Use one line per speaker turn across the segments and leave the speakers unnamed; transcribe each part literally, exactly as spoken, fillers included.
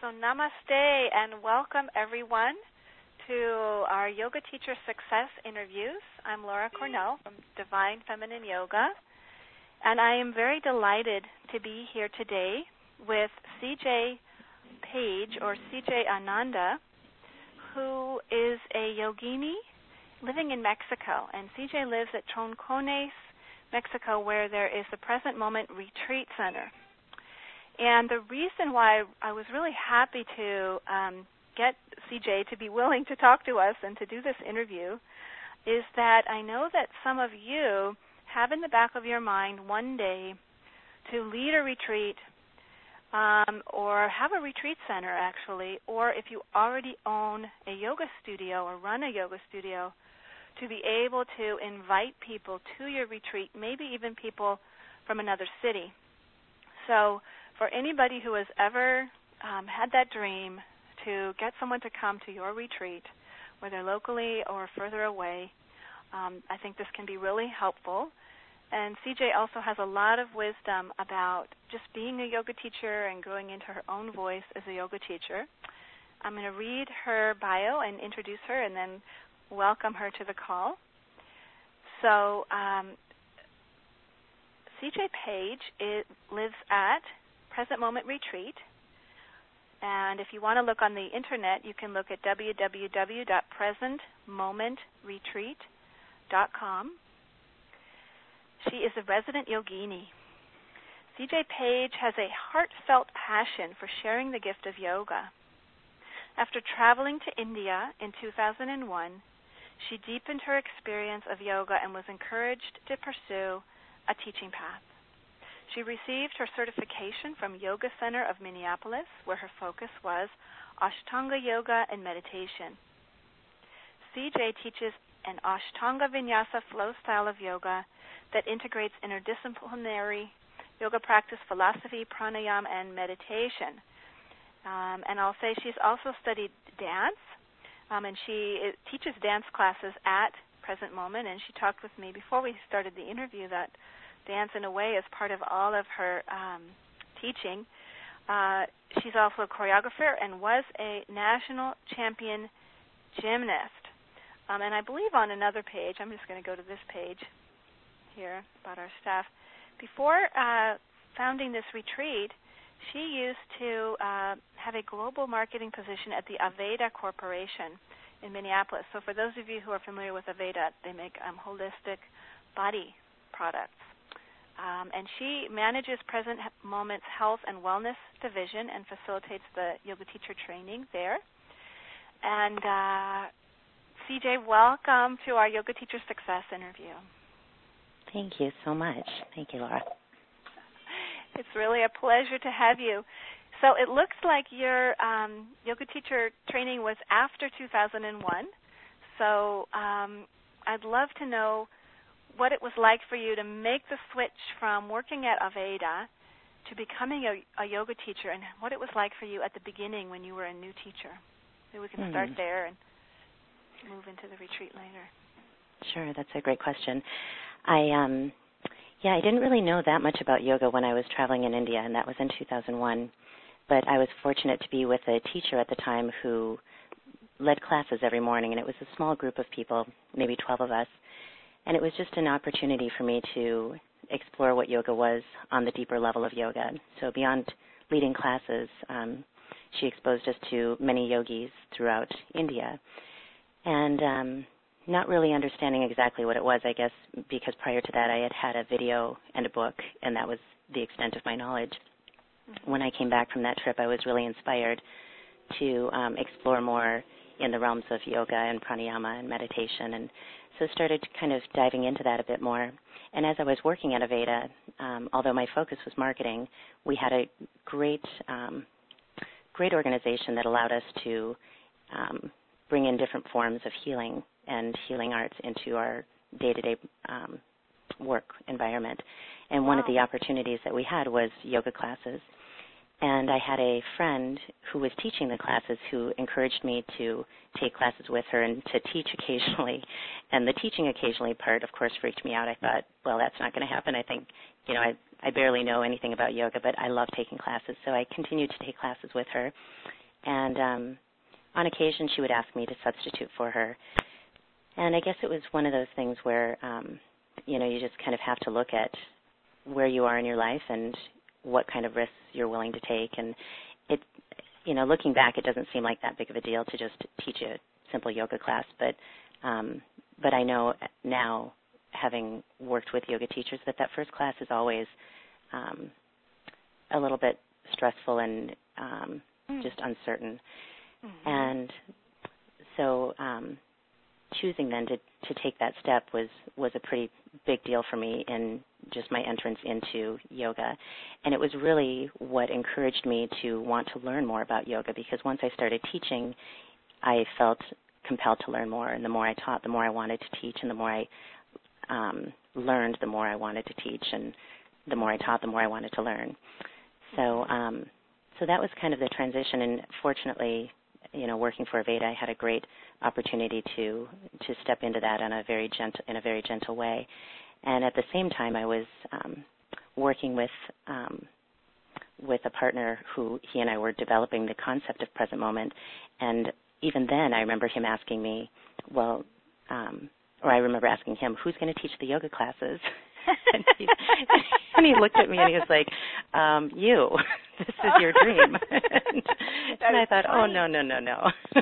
So namaste and welcome everyone to our Yoga Teacher Success interviews. I'm Laura Cornell from Divine Feminine Yoga, and I am very delighted to be here today with C J Page, or C J Ananda, who is a yogini living in Mexico. And C J lives at Troncones, Mexico, where there is the Present Moment Retreat Center. And the reason why I was really happy to um, get C J to be willing to talk to us and to do this interview is that I know that some of you have in the back of your mind one day to lead a retreat um, or have a retreat center, actually, or if you already own a yoga studio or run a yoga studio, to be able to invite people to your retreat, maybe even people from another city. So for anybody who has ever um, had that dream to get someone to come to your retreat, whether locally or further away, um, I think this can be really helpful. And C J also has a lot of wisdom about just being a yoga teacher and growing into her own voice as a yoga teacher. I'm going to read her bio and introduce her and then welcome her to the call. So um, C J Page it lives at Present Moment Retreat, and if you want to look on the internet, you can look at w w w dot present moment retreat dot com. She is a resident yogini. C J Page has a heartfelt passion for sharing the gift of yoga. After traveling to India in two thousand one, she deepened her experience of yoga and was encouraged to pursue a teaching path. She received her certification from Yoga Center of Minneapolis, where her focus was Ashtanga yoga and meditation. C J teaches an Ashtanga Vinyasa flow style of yoga that integrates interdisciplinary yoga practice, philosophy, pranayama, and meditation. Um, and I'll say she's also studied dance, um, and she it, teaches dance classes at Present Moment, and she talked with me before we started the interview that dance, in a way, is part of all of her um, teaching. Uh, she's also a choreographer and was a national champion gymnast. Um, and I believe on another page, I'm just going to go to this page here about our staff. Before uh, founding this retreat, she used to uh, have a global marketing position at the Aveda Corporation in Minneapolis. So for those of you who are familiar with Aveda, they make um, holistic body products. Um, and she manages Present Moment's Health and Wellness Division and facilitates the yoga teacher training there. And uh, C J, welcome to our Yoga Teacher Success interview.
Thank you so much. Thank you, Laura.
It's really a pleasure to have you. So it looks like your um, yoga teacher training was after two thousand one. So um, I'd love to know what it was like for you to make the switch from working at Aveda to becoming a, a yoga teacher, and what it was like for you at the beginning when you were a new teacher. Maybe we can mm-hmm. start there and move into the retreat later.
Sure, that's a great question. I um, yeah, I didn't really know that much about yoga when I was traveling in India, and that was in two thousand one. But I was fortunate to be with a teacher at the time who led classes every morning, and it was a small group of people, maybe twelve of us. And it was just an opportunity for me to explore what yoga was on the deeper level of yoga. So beyond leading classes, um, she exposed us to many yogis throughout India. And um, not really understanding exactly what it was, I guess, because prior to that I had had a video and a book, and that was the extent of my knowledge. Mm-hmm. When I came back from that trip, I was really inspired to um, explore more in the realms of yoga and pranayama and meditation, and so started kind of diving into that a bit more. And as I was working at Aveda, um, although my focus was marketing, we had a great, um, great organization that allowed us to um, bring in different forms of healing and healing arts into our day-to-day um, work environment. And wow. One of the opportunities that we had was yoga classes. And I had a friend who was teaching the classes who encouraged me to take classes with her and to teach occasionally. And the teaching occasionally part, of course, freaked me out. I thought, well, that's not going to happen. I think, you know, I, I barely know anything about yoga, but I love taking classes, so I continued to take classes with her. And um, on occasion, she would ask me to substitute for her. And I guess it was one of those things where, um, you know, you just kind of have to look at where you are in your life and what kind of risks you're willing to take. And it, you know, looking back, it doesn't seem like that big of a deal to just teach a simple yoga class. But, um, but I know now, having worked with yoga teachers, that that first class is always um, a little bit stressful and um, mm. just uncertain. Mm-hmm. And so um, choosing then to, to take that step was, was a pretty big deal for me in just my entrance into yoga. And it was really what encouraged me to want to learn more about yoga, because once I started teaching, I felt compelled to learn more. And the more I taught, the more I wanted to teach, and the more I Um, learned, the more I wanted to teach, and the more I taught, the more I wanted to learn. So, um, so that was kind of the transition. And fortunately, you know, working for Aveda, I had a great opportunity to to step into that in a very gentle in a very gentle way. And at the same time, I was um, working with um, with a partner who he and I were developing the concept of present moment. And even then, I remember him asking me, well. Um, Or I remember asking him, who's going to teach the yoga classes? and, he, and he looked at me and he was like, um, you. This is your dream. and, and I thought, funny. oh, no, no, no, no.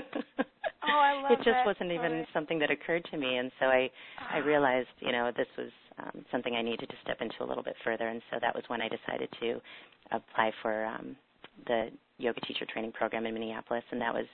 oh, I love
It just
that
wasn't
story.
even something that occurred to me. And so I, I realized, you know, this was um, something I needed to step into a little bit further. And so that was when I decided to apply for um, the yoga teacher training program in Minneapolis. And that was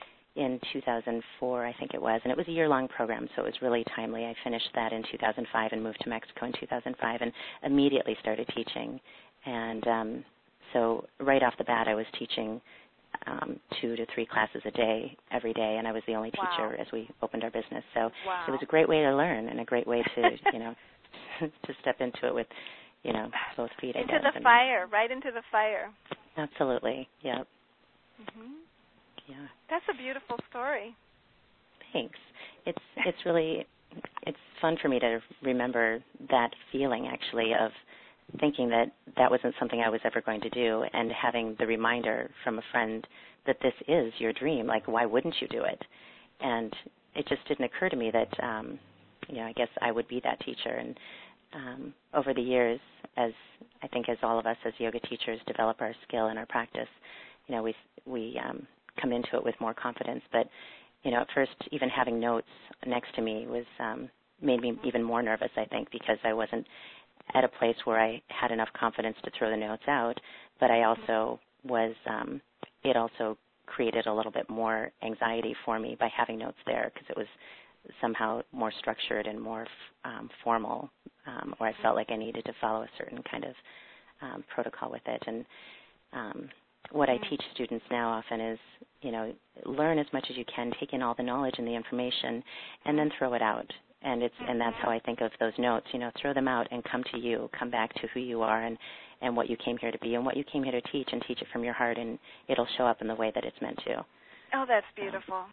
in two thousand four, I think it was, and it was a year-long program, so it was really timely. I finished that in two thousand five and moved to Mexico in two thousand five and immediately started teaching. And um, so right off the bat, I was teaching um, two to three classes a day every day, and I was the only teacher
wow.
as we opened our business. So
wow.
it was a great way to learn and a great way to, you know, to step into it with, you know, both feet, I
into
guess.
the
and
fire, right into the fire.
Absolutely, yep.
Mm-hmm.
Yeah.
That's a beautiful story.
Thanks. It's it's really it's fun for me to remember that feeling, actually, of thinking that that wasn't something I was ever going to do, and having the reminder from a friend that this is your dream. Like, why wouldn't you do it? And it just didn't occur to me that, um, you know, I guess I would be that teacher. And um, over the years, as I think as all of us as yoga teachers develop our skill and our practice, you know, we we um, come into it with more confidence. But, you know, at first, even having notes next to me was um, made me even more nervous, I think, because I wasn't at a place where I had enough confidence to throw the notes out. But I also was, um, it also created a little bit more anxiety for me by having notes there, because it was somehow more structured and more um, formal, um, or I felt like I needed to follow a certain kind of um, protocol with it. And um, what I teach students now often is, you know, learn as much as you can, take in all the knowledge and the information, and then throw it out. And it's and that's how I think of those notes. You know, throw them out and come to you, come back to who you are and, and what you came here to be and what you came here to teach, and teach it from your heart, and it'll show up in the way that it's meant to.
Oh, that's beautiful. Um,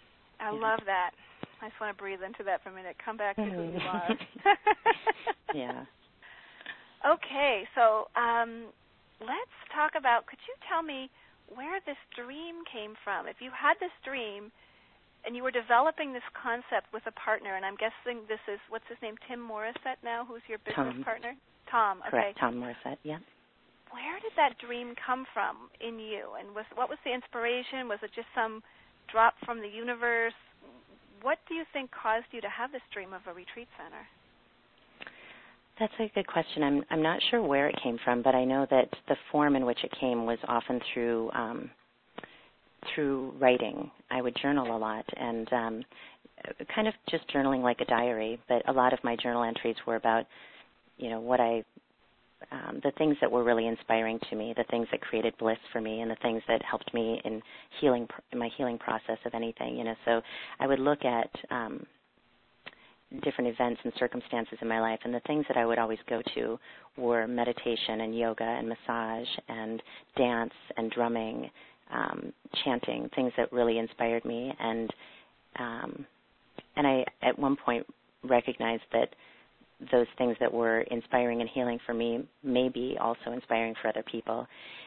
I
yeah.
love that. I just want to breathe into that for a minute. Come back to who you are.
yeah.
Okay, so um, let's talk about, could you tell me where this dream came from? If you had this dream and you were developing this concept with a partner, and I'm guessing this is, what's his name, Tim Morissette now, who's your business
Tom.
partner? Tom, okay.
Correct, Tom Morissette, yeah.
Where did that dream come from in you? And was, what was the inspiration? Was it just some drop from the universe? What do you think caused you to have this dream of a retreat center?
That's a good question. I'm I'm not sure where it came from, but I know that the form in which it came was often through um, through writing. I would journal a lot, and um, kind of just journaling like a diary. But a lot of my journal entries were about, you know, what I, um, the things that were really inspiring to me, the things that created bliss for me, and the things that helped me in healing, in my healing process of anything. You know, so I would look at Um, different events and circumstances in my life, and the things that I would always go to were meditation and yoga and massage and dance and drumming, um, chanting, things that really inspired me. And um, and I at one point recognized that those things that were inspiring and healing for me may be also inspiring for other people.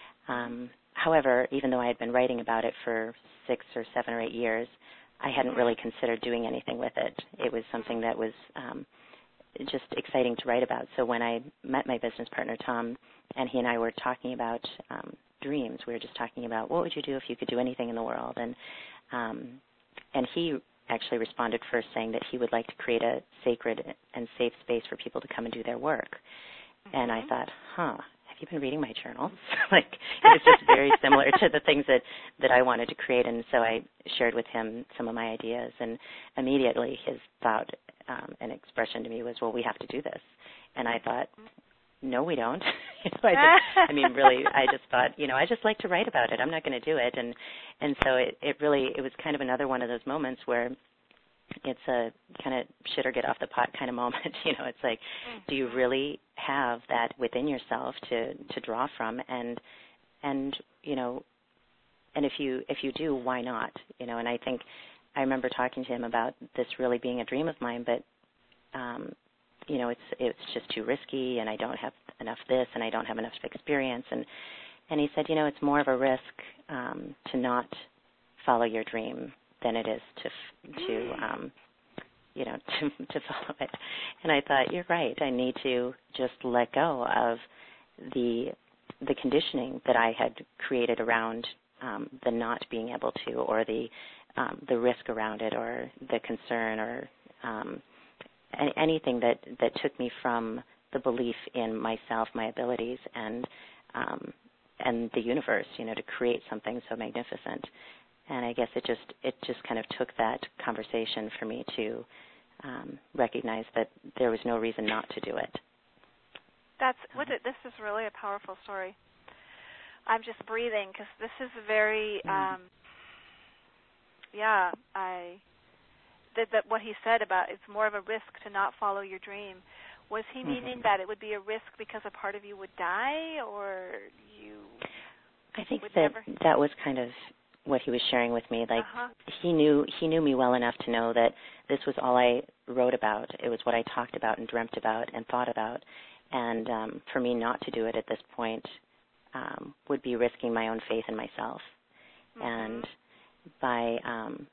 Um, however, even though I had been writing about it for six or seven or eight years, I hadn't really considered doing anything with it. It was something that was um, just exciting to write about. So when I met my business partner, Tom, and he and I were talking about um, dreams, we were just talking about what would you do if you could do anything in the world. And um, and he actually responded first saying that he would like to create a sacred and safe space for people to come and do their work. Mm-hmm. And I thought, huh, have you been reading my journals? Like, it was just very similar to the things that, that I wanted to create. And so I shared with him some of my ideas. And immediately his thought um, and expression to me was, well, we have to do this. And I thought, no, we don't. you know, I, just, I mean, really, I just thought, you know, I just like to write about it. I'm not going to do it. And and so it, it really, it was kind of another one of those moments where it's a kind of shit or get off the pot kind of moment. You know, it's like, do you really have that within yourself to, to draw from? And, and, you know, and if you, if you do, why not? You know, and I think I remember talking to him about this really being a dream of mine, but, um, you know, it's it's just too risky, and I don't have enough this, and I don't have enough experience. And, and he said, you know, it's more of a risk um, to not follow your dream than it is to, to um, you know, to, to follow it. And I thought, you're right. I need to just let go of the the conditioning that I had created around um, the not being able to, or the um, the risk around it, or the concern, or um, anything that, that took me from the belief in myself, my abilities, and um, and the universe, you know, to create something so magnificent. And I guess it just it just kind of took that conversation for me to um, recognize that there was no reason not to do it.
That's what it, this is really a powerful story. I'm just breathing because this is very, um, yeah, I. That, that what he said about it's more of a risk to not follow your dream. Was he meaning mm-hmm. that it would be a risk because a part of you would die, or you?
I think that never... that was kind of what he was sharing with me. Like uh-huh. he knew he knew me well enough to know that this was all I wrote about. It was what I talked about and dreamt about and thought about. And um, for me not to do it at this point um, would be risking my own faith in myself. Mm-hmm. And by um,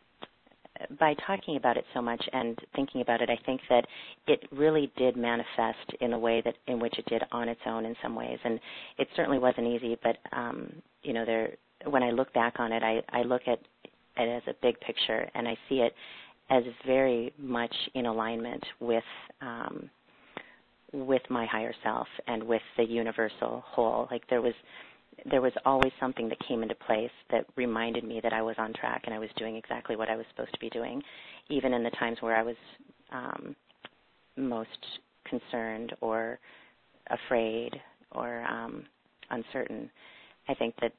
by talking about it so much and thinking about it, I think that it really did manifest in the way that in which it did on its own in some ways. And it certainly wasn't easy, but um, you know, there when I look back on it, I, I look at it as a big picture, and I see it as very much in alignment with um, with my higher self and with the universal whole. Like there was there was always something that came into place that reminded me that I was on track and I was doing exactly what I was supposed to be doing, even in the times where I was um, most concerned or afraid or um, uncertain. I think that,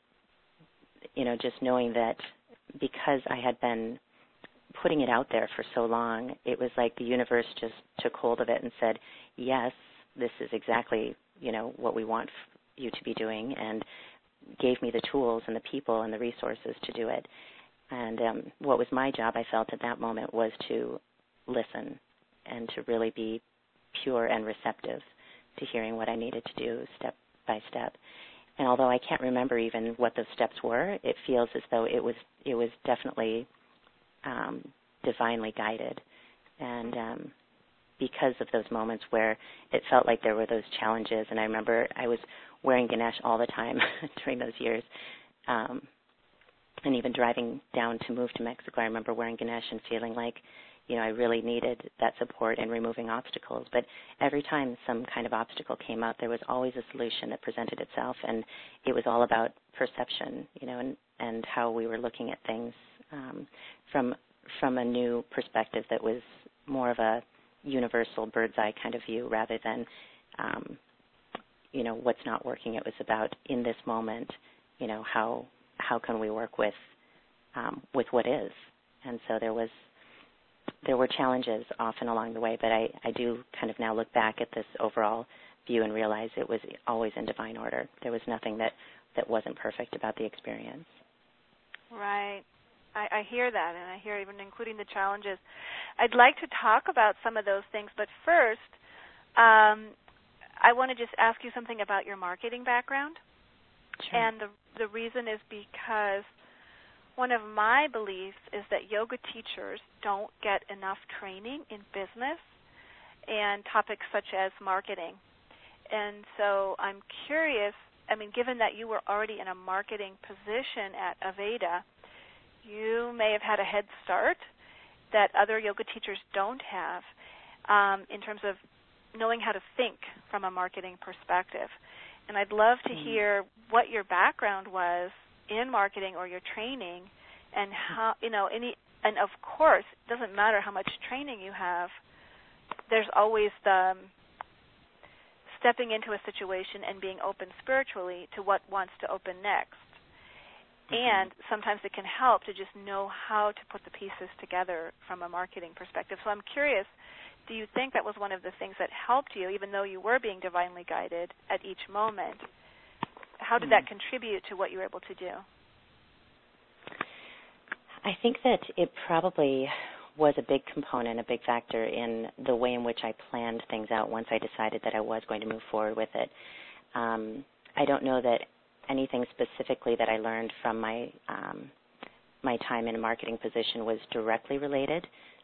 you know, just knowing that because I had been putting it out there for so long, it was like the universe just took hold of it and said, yes, this is exactly, you know, what we want you to be doing, and gave me the tools and the people and the resources to do it. And um, what was my job, I felt at that moment, was to listen and to really be pure and receptive to hearing what I needed to do step by step. And although I can't remember even what those steps were, it feels as though it was it was definitely um, divinely guided. And um, because of those moments where it felt like there were those challenges, and I remember I was wearing Ganesh all the time during those years, um, and even driving down to move to Mexico, I remember wearing Ganesh and feeling like, you know, I really needed that support in removing obstacles. But every time some kind of obstacle came up, there was always a solution that presented itself, and it was all about perception, you know, and, and how we were looking at things um, from from a new perspective that was more of a universal bird's eye kind of view rather than, um, you know, what's not working. It was about in this moment, you know, how how can we work with um, with what is. And so there was there were challenges often along the way, but I, I do kind of now look back at this overall view and realize it was always in divine order. There was nothing that, that wasn't perfect about the experience.
Right. I, I hear that, and I hear even including the challenges. I'd like to talk about some of those things, but first, um, I want to just ask you something about your marketing background.
Sure.
And the the reason is because one of my beliefs is that yoga teachers don't get enough training in business and topics such as marketing. And so I'm curious, I mean, given that you were already in a marketing position at Aveda, you may have had a head start that other yoga teachers don't have um, in terms of knowing how to think from a marketing perspective. And I'd love to
mm-hmm.
hear what your background was in marketing or your training, and how, you know, any, and of course, it doesn't matter how much training you have, there's always the um, stepping into a situation and being open spiritually to what wants to open next. Mm-hmm. And sometimes it can help to just know how to put the pieces together from a marketing perspective. So I'm curious, do you think that was one of the things that helped you, even though you were being divinely guided at each moment? How did that contribute to what you were able to do?
I think that it probably was a big component, a big factor in the way in which I planned things out once I decided that I was going to move forward with it. Um, I don't know that anything specifically that I learned from my um, my time in a marketing position was directly related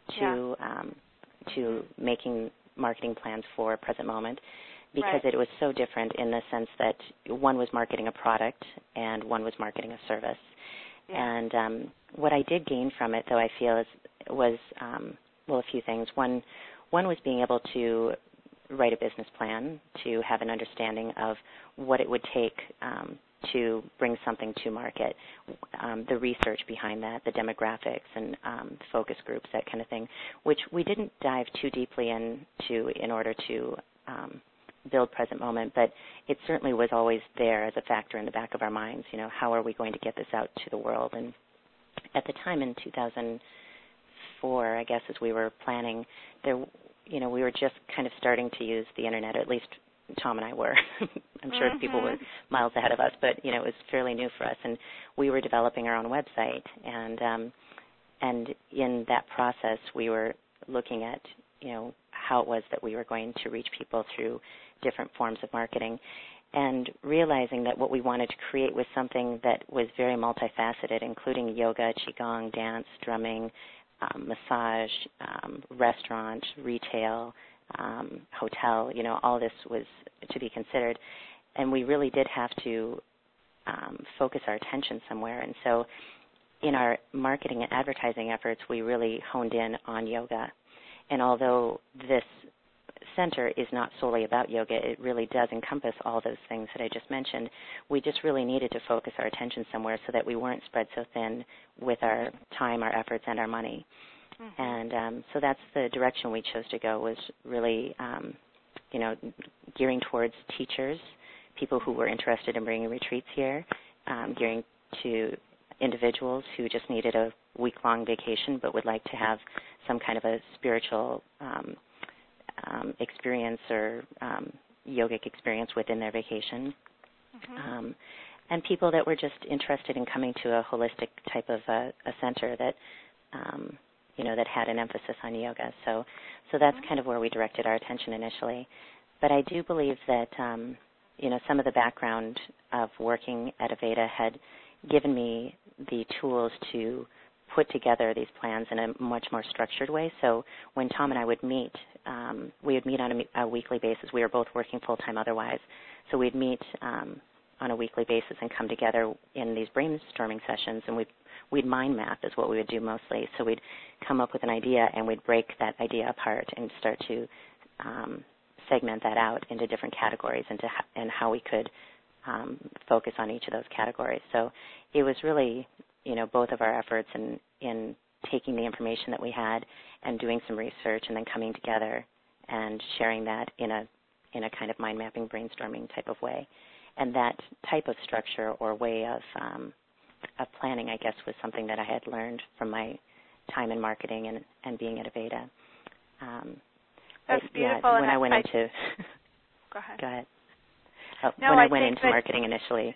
to yeah. um, to making marketing plans for present moment, because
right.
it was so different in the sense that one was marketing a product and one was marketing a service.
Yeah.
And um, what I did gain from it, though, I feel is, was, um, well, a few things. One, one was being able to write a business plan, to have an understanding of what it would take um, to bring something to market, um, the research behind that, the demographics and um, focus groups, that kind of thing, which we didn't dive too deeply into in order to um, build present moment, but it certainly was always there as a factor in the back of our minds. You know, how are we going to get this out to the world? And at the time in two thousand four, I guess, as we were planning, there, you know, we were just kind of starting to use the internet, or at least Tom and I were. I'm sure
mm-hmm.
people were miles ahead of us, but, you know, it was fairly new for us, and we were developing our own website. And um, and in that process, we were looking at, you know, how it was that we were going to reach people through different forms of marketing, and realizing that what we wanted to create was something that was very multifaceted, including yoga, qigong, dance, drumming, um, massage, um, restaurant, retail, um, hotel. You know, all this was to be considered, and we really did have to um, focus our attention somewhere. And so in our marketing and advertising efforts, we really honed in on yoga. And although this center is not solely about yoga, it really does encompass all those things that I just mentioned. We just really needed to focus our attention somewhere so that we weren't spread so thin with our time, our efforts, and our money. Mm-hmm. And um, so that's the direction we chose to go, was really, um, you know, gearing towards teachers, people who were interested in bringing retreats here, um, gearing to individuals who just needed a week-long vacation but would like to have some kind of a spiritual um, um, experience or um, yogic experience within their vacation, mm-hmm. um, and people that were just interested in coming to a holistic type of a, a center that, um, you know, that had an emphasis on yoga. So, so that's mm-hmm. kind of where we directed our attention initially. But I do believe that, um, you know, some of the background of working at Aveda had given me the tools to put together these plans in a much more structured way. So when Tom and I would meet, um, we would meet on a, a weekly basis. We were both working full-time otherwise. So we'd meet um, on a weekly basis and come together in these brainstorming sessions, and we'd, we'd mind map is what we would do mostly. So we'd come up with an idea, and we'd break that idea apart and start to um, segment that out into different categories and, to ha- and how we could um, focus on each of those categories. So it was really, you know, both of our efforts in, in taking the information that we had and doing some research and then coming together and sharing that in a in a kind of mind mapping, brainstorming type of way. And that type of structure or way of um, of planning, I guess, was something that I had learned from my time in marketing and, and being at Aveda. Um,
That's
but,
beautiful.
Yeah, when
and
I went
I,
into
go ahead.
Go ahead. Oh,
no,
when I,
I
went into
that,
marketing initially.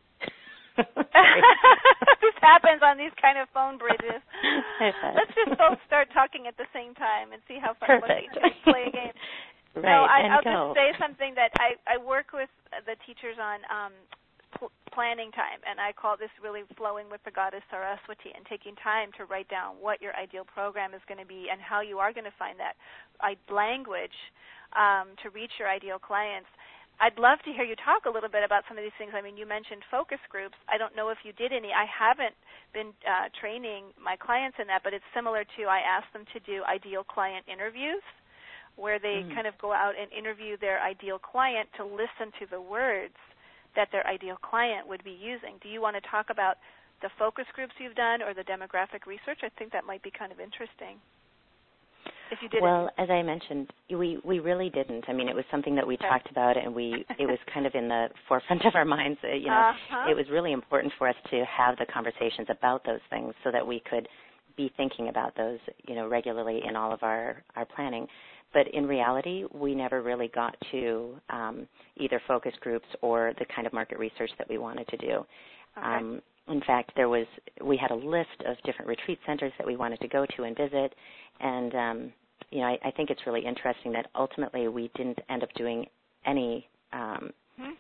This happens on these kind of phone bridges. Let's just both start talking at the same time and see how fun
Perfect.
we can play a game.
Right,
no, I,
and
I'll
go.
just say something that I, I work with the teachers on um, pl- planning time, and I call this really flowing with the goddess Saraswati and taking time to write down what your ideal program is going to be and how you are going to find that I- language um, to reach your ideal clients. I'd love to hear you talk a little bit about some of these things. I mean, you mentioned focus groups. I don't know if you did any. I haven't been uh, training my clients in that, but it's similar to I ask them to do ideal client interviews, where they mm. kind of go out and interview their ideal client to listen to the words that their ideal client would be using. Do you want to talk about the focus groups you've done or the demographic research? I think that might be kind of interesting. If you did
well, as I mentioned, we, we really didn't. I mean, it was something that we okay. talked about, and we it was kind of in the forefront of our minds. You know, uh-huh. It was really important for us to have the conversations about those things so that we could be thinking about those, you know, regularly in all of our, our planning. But in reality, we never really got to um, either focus groups or the kind of market research that we wanted to do.
Okay.
Um, in fact, there was we had a list of different retreat centers that we wanted to go to and visit, and um, you know, I, I think it's really interesting that ultimately we didn't end up doing any um,
hmm.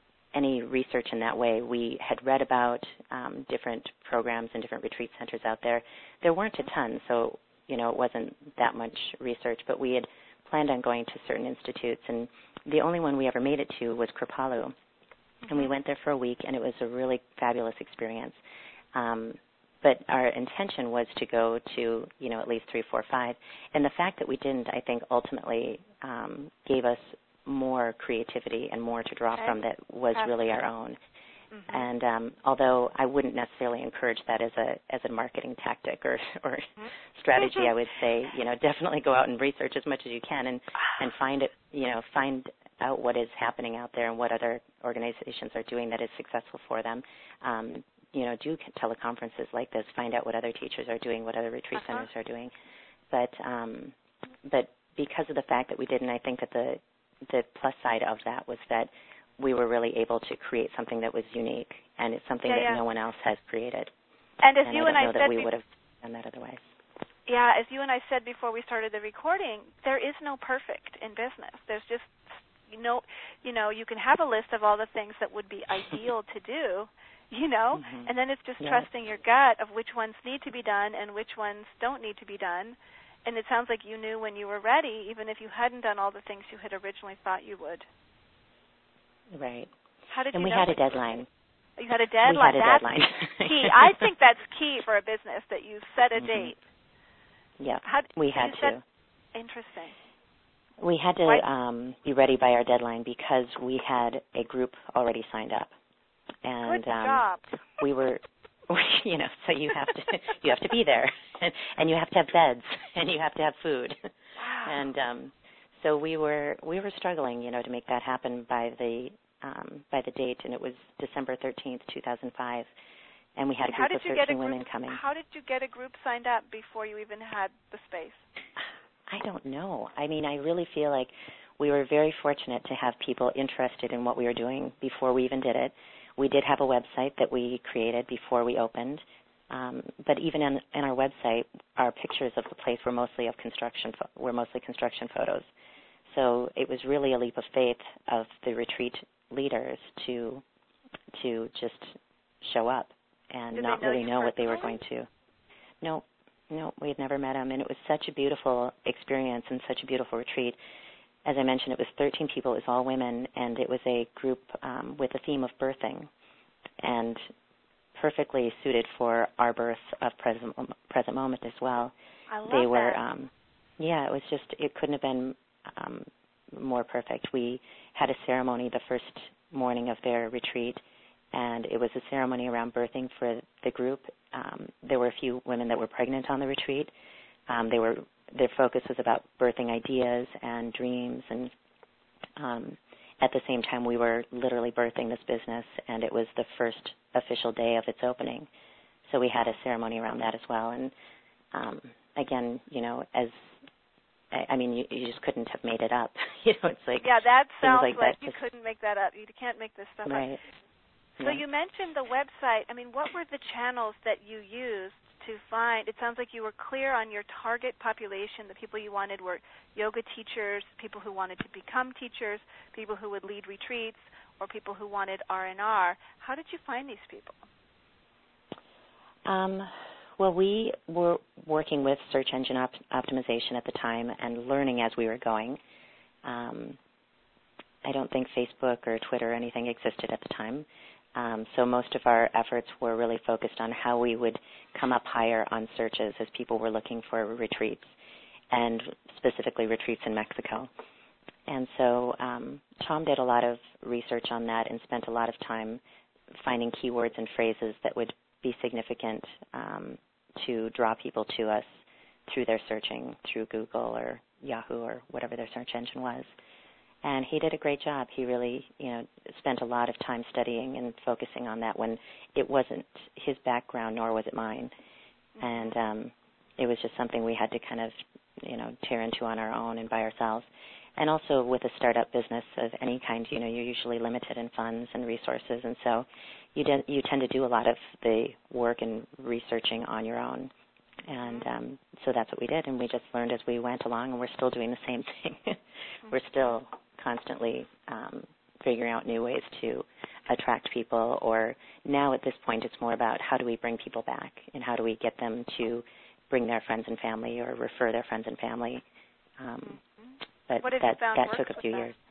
any research in that way. We had read about um, different programs and different retreat centers out there. There weren't a ton, so you know, it wasn't that much research, but we had planned on going to certain institutes, and the only one we ever made it to was Kripalu. Mm-hmm. And we went there for a week, and it was a really fabulous experience. Um, but our intention was to go to, you know, at least three, four, five. And the fact that we didn't, I think, ultimately um, gave us more creativity and more to draw okay. from that was Absolutely. really our own. Mm-hmm. And um, although I wouldn't necessarily encourage that as a as a marketing tactic or, or mm-hmm. strategy, I would say, you know, definitely go out and research as much as you can and, and find it, you know, find out what is happening out there and what other organizations are doing that is successful for them. Um, you know, do teleconferences like this, find out what other teachers are doing, what other retreat uh-huh. centers are doing. But um, but because of the fact that we didn't, I think that the the plus side of that was that we were really able to create something that was unique, and it's something
yeah,
that
yeah.
no one else has created.
And as
and
you
I
and I
know
said,
that we
be-
would have done that otherwise.
Yeah, as you and I said before we started the recording, there is no perfect in business. There's just, you know, you know, you can have a list of all the things that would be ideal to do, you know,
mm-hmm.
and then it's just
yeah.
trusting your gut of which ones need to be done and which ones don't need to be done. And it sounds like you knew when you were ready, even if you hadn't done all the things you had originally thought you would.
Right.
How did
and
you
we
know
had a deadline.
You had a deadline.
We had a
that's
deadline.
key. I think that's key for a business, that you set a
mm-hmm.
date.
Yeah,
How,
we had to.
Set, interesting.
We had to um, be ready by our deadline because we had a group already signed up, and
Good
um,
job.
we were, you know, so you have to you have to be there, and, and you have to have beds, and you have to have food,
wow.
and um, so we were we were struggling, you know, to make that happen by the um, by the date, and it was December thirteenth, two thousand five. And we had a group of thirteen
group,
women coming.
How did you get a group signed up before you even had the space?
I don't know. I mean, I really feel like we were very fortunate to have people interested in what we were doing before we even did it. We did have a website that we created before we opened, um, but even in, in our website, our pictures of the place were mostly of construction. Were mostly construction photos. So it was really a leap of faith of the retreat leaders to to just show up and
Did
not
they know
really
you
know what they were
personally?
going to. No, no, we had never met them, and it was such a beautiful experience and such a beautiful retreat. As I mentioned, it was thirteen people. It was all women, and it was a group um, with a theme of birthing, and perfectly suited for our birth of present present moment as well.
I love
they were,
that.
Um, yeah, it was just, it couldn't have been um, more perfect. We had a ceremony the first morning of their retreat, and it was a ceremony around birthing for the group. Um, there were a few women that were pregnant on the retreat. Um, they were their focus was about birthing ideas and dreams, and um, at the same time, we were literally birthing this business, and it was the first official day of its opening. So we had a ceremony around that as well. And um, again, you know, as I, I mean, you, you just couldn't have made it up. you know, it's like
yeah, that sounds
like,
like
that
you
just,
couldn't make that up. You can't make this stuff
right.
up. So
yeah.
you mentioned the website. I mean, what were the channels that you used to to find, it sounds like you were clear on your target population. The people you wanted were yoga teachers, people who wanted to become teachers, people who would lead retreats, or people who wanted R and R. How did you find these people?
Um, well, we were working with search engine op- optimization at the time and learning as we were going. Um, I don't think Facebook or Twitter or anything existed at the time. Um, so most of our efforts were really focused on how we would come up higher on searches as people were looking for retreats, and specifically retreats in Mexico. And so um, Tom did a lot of research on that and spent a lot of time finding keywords and phrases that would be significant um, to draw people to us through their searching through Google or Yahoo or whatever their search engine was. And he did a great job. He really, you know, spent a lot of time studying and focusing on that when it wasn't his background, nor was it mine. Mm-hmm. And um, it was just something we had to kind of, you know, tear into on our own and by ourselves. And also with a startup business of any kind, you know, you're usually limited in funds and resources, and so you, de- you tend to do a lot of the work and researching on your own. And um, so that's what we did, and we just learned as we went along, and we're still doing the same thing. We're still constantly um, figuring out new ways to attract people, or now at this point it's more about how do we bring people back and how do we get them to bring their friends and family or refer their friends and family. Um, but
what have
that,
you found
that
works
took a few
with that?
years.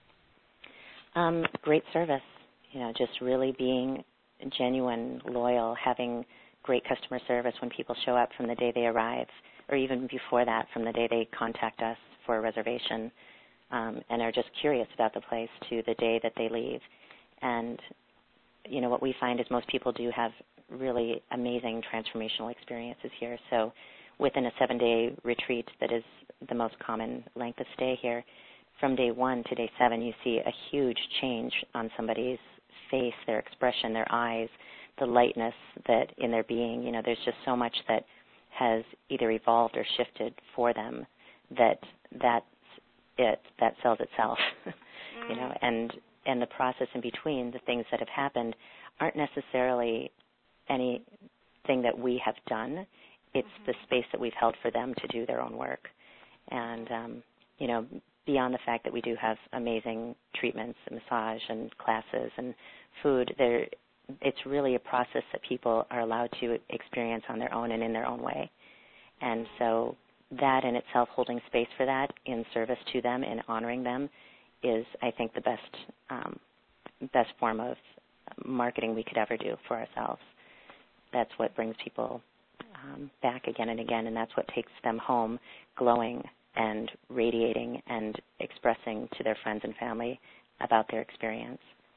Um, great service, you know, just really being genuine, loyal, having great customer service when people show up from the day they arrive, or even before that, from the day they contact us for a reservation, um, and are just curious about the place to the day that they leave. And, you know, what we find is most people do have really amazing transformational experiences here. So within a seven-day retreat that is the most common length of stay here, from day one to day seven, you see a huge change on somebody's face, their expression, their eyes, the lightness that in their being. You know, there's just so much that has either evolved or shifted for them that that's it, that sells itself. mm. You know, and and the process in between, the things that have happened, aren't necessarily anything that we have done. It's mm-hmm. the space that we've held for them to do their own work. And, um, you know, beyond the fact that we do have amazing treatments and massage and classes and food, there, it's really a process that people are allowed to experience on their own and in their own way. And so that in itself, holding space for that in service to them and honoring them is, I think, the best um, best form of marketing we could ever do for ourselves. That's what brings people um, back again and again, and that's what takes them home glowing and radiating and expressing to their friends and family about their experience.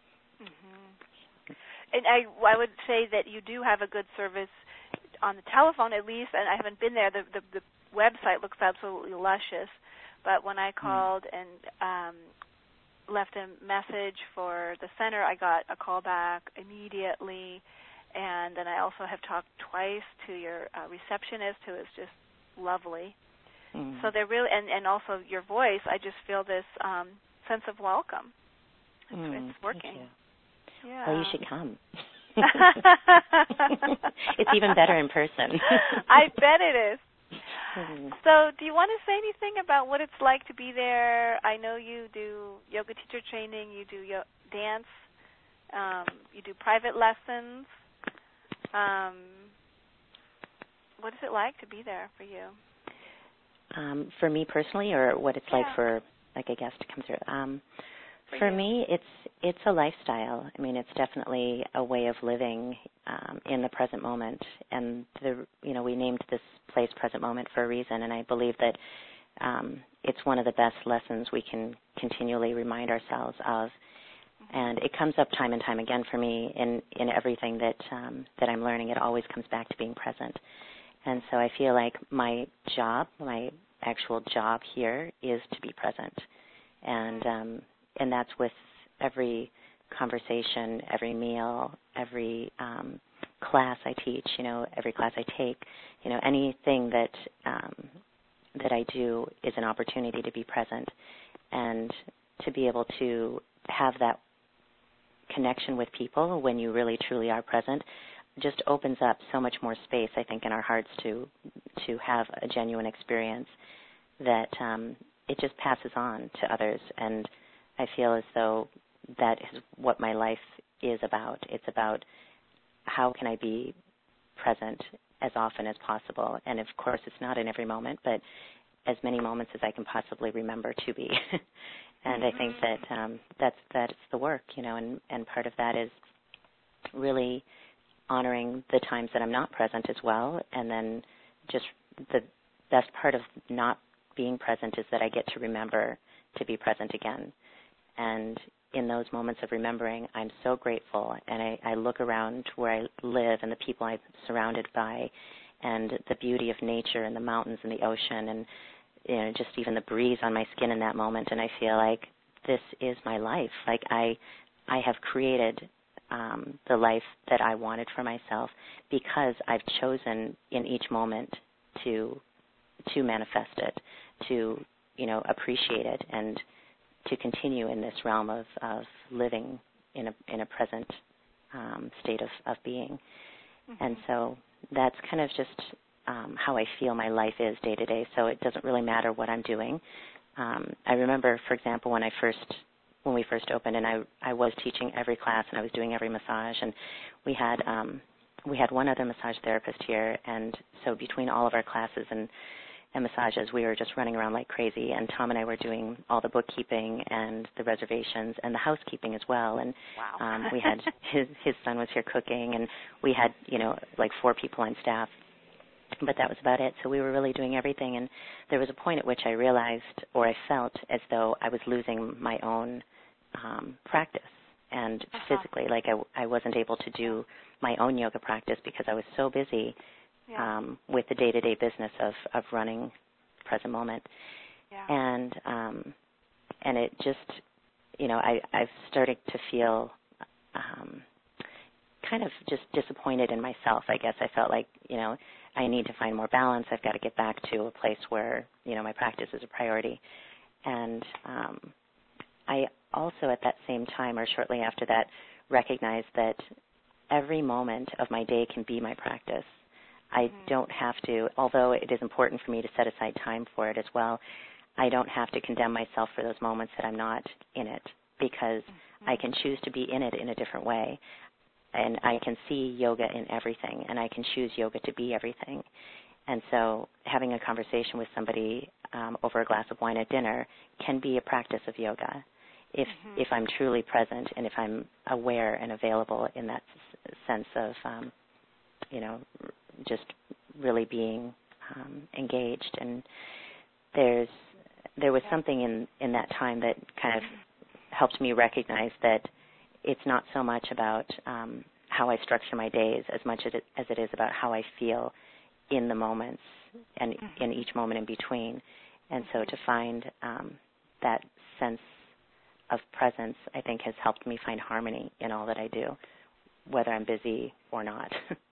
Mm-hmm. And I, I would say that you do have a good service on the telephone, at least, and I haven't been there. The, the, the website looks absolutely luscious, but when I called mm. and um, left a message for the center, I got a call back immediately, and then I also have talked twice to your uh, receptionist, who is just lovely. Mm. So they're really, and, and also your voice, I just feel this um, sense of welcome. It's,
mm,
it's working.
Yeah. Well, you should come. It's even better in person.
I bet it is. Mm. So do you want to say anything about what it's like to be there? I know you do yoga teacher training, you do yo- dance, um, you do private lessons. Um, what is it like to be there for you?
Um, for me personally, or what it's
yeah.
like for like a guest to come through? Um,
for
for
you.
me, it's it's a lifestyle. I mean, it's definitely a way of living um, in the present moment. And the you know we named this place Present Moment for a reason, and I believe that um, it's one of the best lessons we can continually remind ourselves of. And it comes up time and time again for me in, in everything that um, that I'm learning. It always comes back to being present. And so I feel like my job, my actual job here, is to be present. And um, and that's with every conversation, every meal, every um, class I teach, you know, every class I take. You know, anything that um, that I do is an opportunity to be present and to be able to have that connection with people when you really truly are present. just opens up so much more space, I think, in our hearts to to have a genuine experience that um, it just passes on to others. And I feel as though that is what my life is about. It's about how can I be present as often as possible. And, of course, it's not in every moment, but as many moments as I can possibly remember to be. And mm-hmm. I think that um, that's that's the work, you know, and, and part of that is really honoring the times that I'm not present as well. And then just the best part of not being present is that I get to remember to be present again. And in those moments of remembering, I'm so grateful. And I, I look around where I live and the people I'm surrounded by and the beauty of nature and the mountains and the ocean and, you know, just even the breeze on my skin in that moment. And I feel like this is my life. Like I, I have created um, the life that I wanted for myself because I've chosen in each moment to to manifest it, to, you know, appreciate it, and to continue in this realm of, of living in a in a present um, state of, of being. Mm-hmm. And so that's kind of just um, how I feel my life is day to day. So it doesn't really matter what I'm doing. Um, I remember, for example, when I first when we first opened, and I I was teaching every class and I was doing every massage, and we had um, we had one other massage therapist here, and so between all of our classes and and massages, we were just running around like crazy, and Tom and I were doing all the bookkeeping and the reservations and the housekeeping as well. And
wow.
um, we had his his son was here cooking, and we had, you know, like four people on staff, but that was about it. So we were really doing everything, and there was a point at which I realized, or I felt as though I was losing my own um, practice, and uh-huh. physically, like I, I wasn't able to do my own yoga practice because I was so busy. Yeah. Um, with the day-to-day business of, of running present moment. Yeah. And um, and it just, you know, I, I've started to feel um, kind of just disappointed in myself, I guess. I felt like, you know, I need to find more balance. I've got to get back to a place where, you know, my practice is a priority. And um, I also at that same time or shortly after that recognized that every moment of my day can be my practice. I don't have to, although it is important for me to set aside time for it as well, I don't have to condemn myself for those moments that I'm not in it because mm-hmm. I can choose to be in it in a different way. And I can see yoga in everything, and I can choose yoga to be everything. And so having a conversation with somebody um, over a glass of wine at dinner can be a practice of yoga if mm-hmm. if I'm truly present and if I'm aware and available in that s- sense of, um, you know, just really being um, engaged. And there's there was something in, in that time that kind of helped me recognize that it's not so much about um, how I structure my days as much as it, as it is about how I feel in the moments and mm-hmm. in each moment in between. And so to find um, that sense of presence, I think, has helped me find harmony in all that I do, whether I'm busy or not.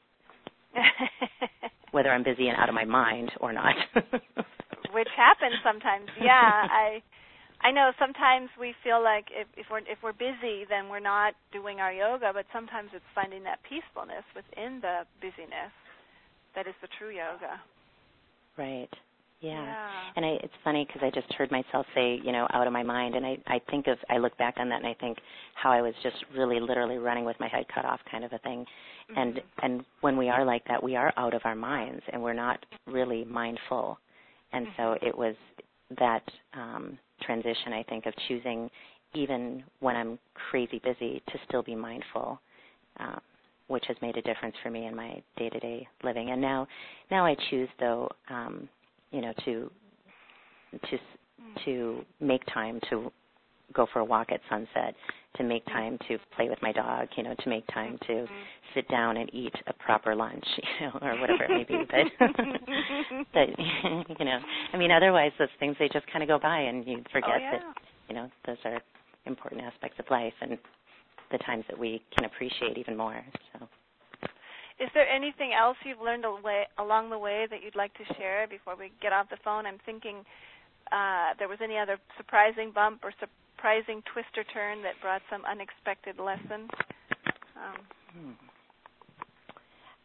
Whether I'm busy and out of my mind or not.
Which happens sometimes. Yeah, I I know sometimes we feel like if, if we're if we're busy, then we're not doing our yoga, but sometimes it's finding that peacefulness within the busyness that is the true yoga.
Right. Yeah.
yeah.
And I, it's funny because I just heard myself say, you know, out of my mind, and I, I think of, I look back on that and I think how I was just really literally running with my head cut off kind of a thing. Mm-hmm. And and when we are like that, we are out of our minds and we're not really mindful. And mm-hmm. so it was that um, transition, I think, of choosing even when I'm crazy busy to still be mindful, um, which has made a difference for me in my day-to-day living. And now, now I choose, though, um, you know, to to to make time to go for a walk at sunset, to make time to play with my dog, you know, to make time to mm-hmm. sit down and eat a proper lunch, you know, or whatever it may be. But, but you know, I mean, otherwise those things, they just kind of go by and you forget oh, yeah. that, you know, those are important aspects of life and the times that we can appreciate even more. So.
Is there anything else you've learned away, along the way that you'd like to share before we get off the phone? I'm thinking uh, there was any other surprising bump or surprising twist or turn that brought some unexpected lesson. Um,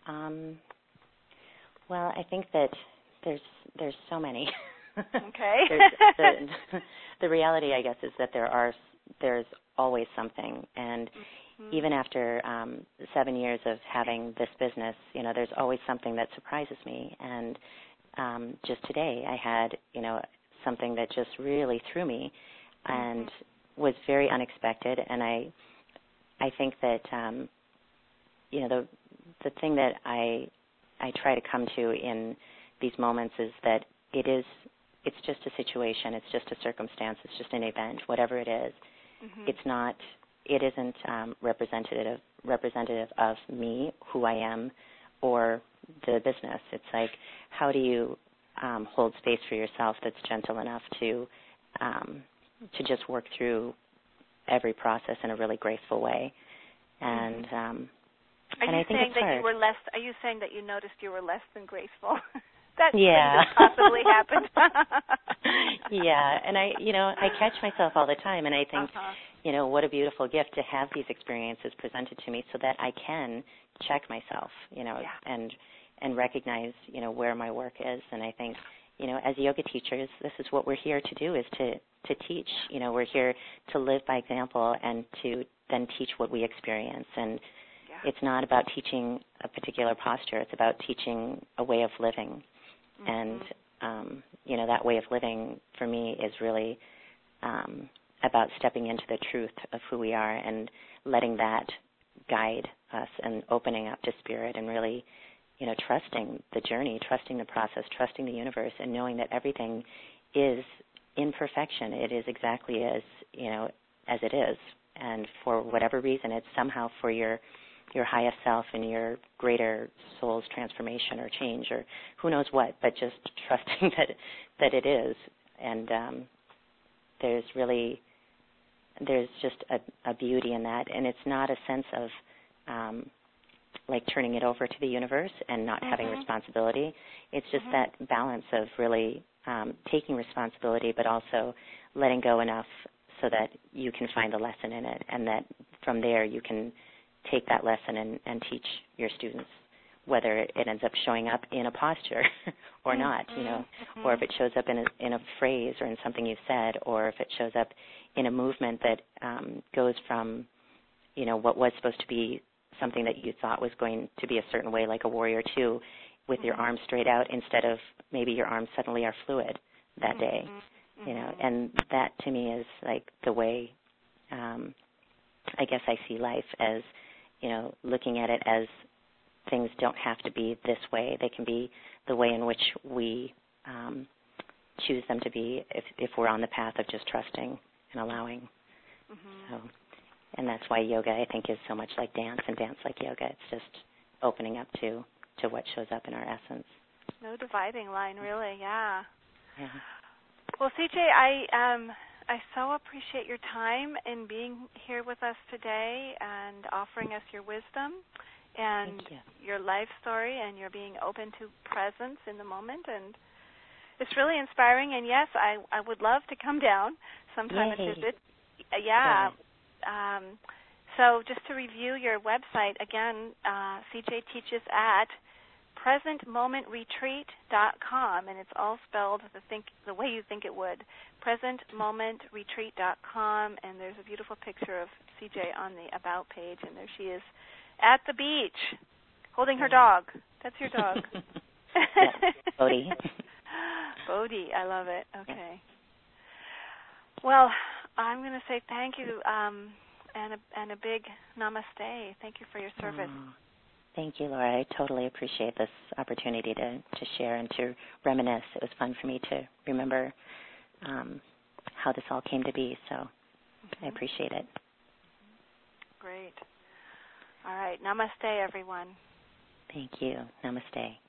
Um, well, I think that there's there's so many.
Okay.
the, the reality, I guess, is that there are there's always something, and mm-hmm. even after um, seven years of having this business, you know, there's always something that surprises me. And um, just today, I had, you know, something that just really threw me, and mm-hmm. was very unexpected. And I, I think that, um, you know, the the thing that I I try to come to in these moments is that it is. It's just a situation. It's just a circumstance. It's just an event, whatever it is. Mm-hmm. It's not. It isn't um, representative representative of me, who I am, or the business. It's like, how do you um, hold space for yourself that's gentle enough to um, to just work through every process in a really graceful way. And
mm-hmm.
um,
are
and
you
I think
saying
it's
that
hard.
you were less? Are you saying that you noticed you were less than graceful? That
yeah.
couldn't have possibly happened.
yeah, and I, you know, I catch myself all the time, and I think,
uh-huh.
you know, what a beautiful gift to have these experiences presented to me, so that I can check myself, you know,
yeah.
and and recognize, you know, where my work is. And I think, you know, as yoga teachers, this is what we're here to do: is to to teach. You know, we're here to live by example and to then teach what we experience. And yeah. it's not about teaching a particular posture; it's about teaching a way of living. Mm-hmm. And, um, you know, that way of living for me is really um, about stepping into the truth of who we are and letting that guide us and opening up to spirit and really, you know, trusting the journey, trusting the process, trusting the universe, and knowing that everything is in perfection. It is exactly as, you know, as it is. And for whatever reason, it's somehow for your your highest self and your greater soul's transformation or change or who knows what, but just trusting that that it is. And um, there's really, there's just a, a beauty in that. And it's not a sense of um, like turning it over to the universe and not mm-hmm. having responsibility. It's just mm-hmm. that balance of really um, taking responsibility but also letting go enough so that you can find the lesson in it, and that from there you can take that lesson and, and teach your students, whether it, it ends up showing up in a posture or mm-hmm. not, you know, mm-hmm. or if it shows up in a, in a phrase or in something you've said, or if it shows up in a movement that um, goes from, you know, what was supposed to be something that you thought was going to be a certain way, like a warrior two, with mm-hmm. your arms straight out instead of maybe your arms suddenly are fluid that mm-hmm. day, mm-hmm. you know, and that to me is like the way um, I guess I see life as, you know, looking at it as things don't have to be this way. They can be the way in which we um, choose them to be if, if we're on the path of just trusting and allowing. Mm-hmm. So, and that's why yoga, I think, is so much like dance, and dance like yoga. It's just opening up to, to what shows up in our essence.
No dividing line, really, yeah.
Yeah.
Well, C J, I... Um, I so appreciate your time in being here with us today and offering us your wisdom and
you.
your life story, and your being open to presence in the moment. And it's really inspiring. And, yes, I, I would love to come down sometime
Yay.
and visit. Yeah. Um, so just to review your website, again, uh, C J teaches at present moment retreat dot com, and it's all spelled the think the way you think it would. present moment retreat dot com, and there's a beautiful picture of C J on the About page, and there she is at the beach holding her dog. That's your dog.
Yeah, Bodhi.
Bodhi, I love it. Okay. Well, I'm going to say thank you um, and, a, and a big namaste. Thank you for your service.
Oh. Thank you, Laura. I totally appreciate this opportunity to, to share and to reminisce. It was fun for me to remember um, how this all came to be, so mm-hmm. I appreciate it.
Great. All right. Namaste, everyone.
Thank you. Namaste.